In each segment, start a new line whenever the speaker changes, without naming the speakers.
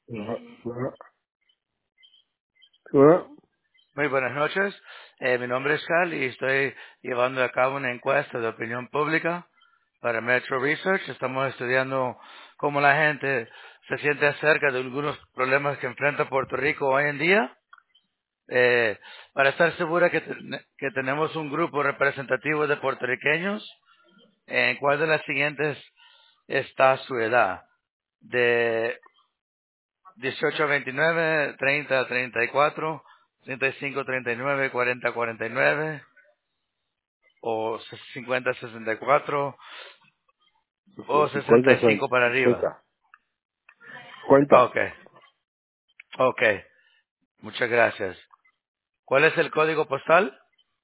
Ajá, ajá. Ajá.
Muy buenas noches. Mi nombre es Cal y estoy llevando a cabo una encuesta de opinión pública para Metro Research. Estamos estudiando cómo la gente se siente acerca de algunos problemas que enfrenta Puerto Rico hoy en día. Para estar segura que tenemos un grupo representativo de puertorriqueños, ¿en cuál de las siguientes está su edad? De 18 a 29, 30 a 34, 35 a 39, 40 a 49 o 50 a 64 o 65 para arriba.
50. 50.
Ok, ok, muchas gracias. ¿Cuál es el código postal?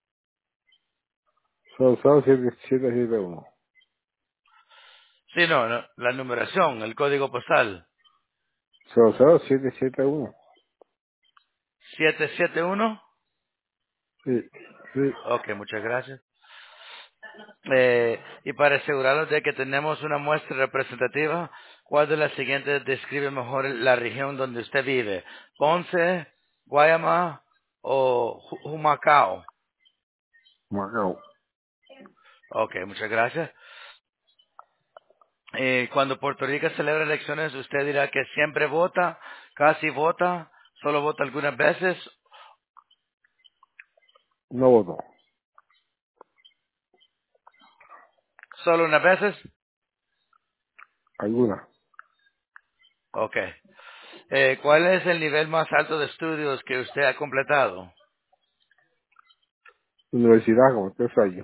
Son 7771.
Sí, no, la numeración, el código postal.
Son 771.
771.
Sí, sí.
Ok, muchas gracias. Y para asegurarnos de que tenemos una muestra representativa, ¿cuál de las siguientes describe mejor la región donde usted vive? ¿Ponce, Guayama o Humacao?
Macao.
Ok, muchas gracias. Cuando Puerto Rico celebra elecciones, usted dirá que siempre vota, casi vota, solo vota algunas veces,
No voto.
solo unas veces.
Alguna.
Ok. ¿Cuál es el nivel más alto de estudios que usted ha completado?
Universidad como 3 años.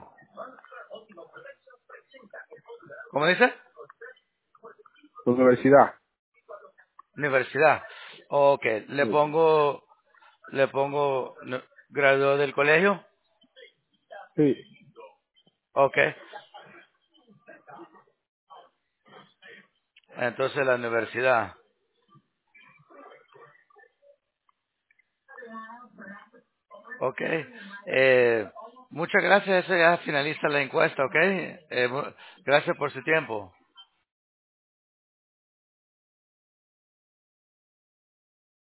¿Cómo dice?
Universidad.
Universidad. Ok,
Sí.
le pongo, graduó del colegio.
Sí.
Ok, entonces la universidad. Ok, muchas gracias, eso ya finaliza la encuesta, ok. Gracias por su tiempo.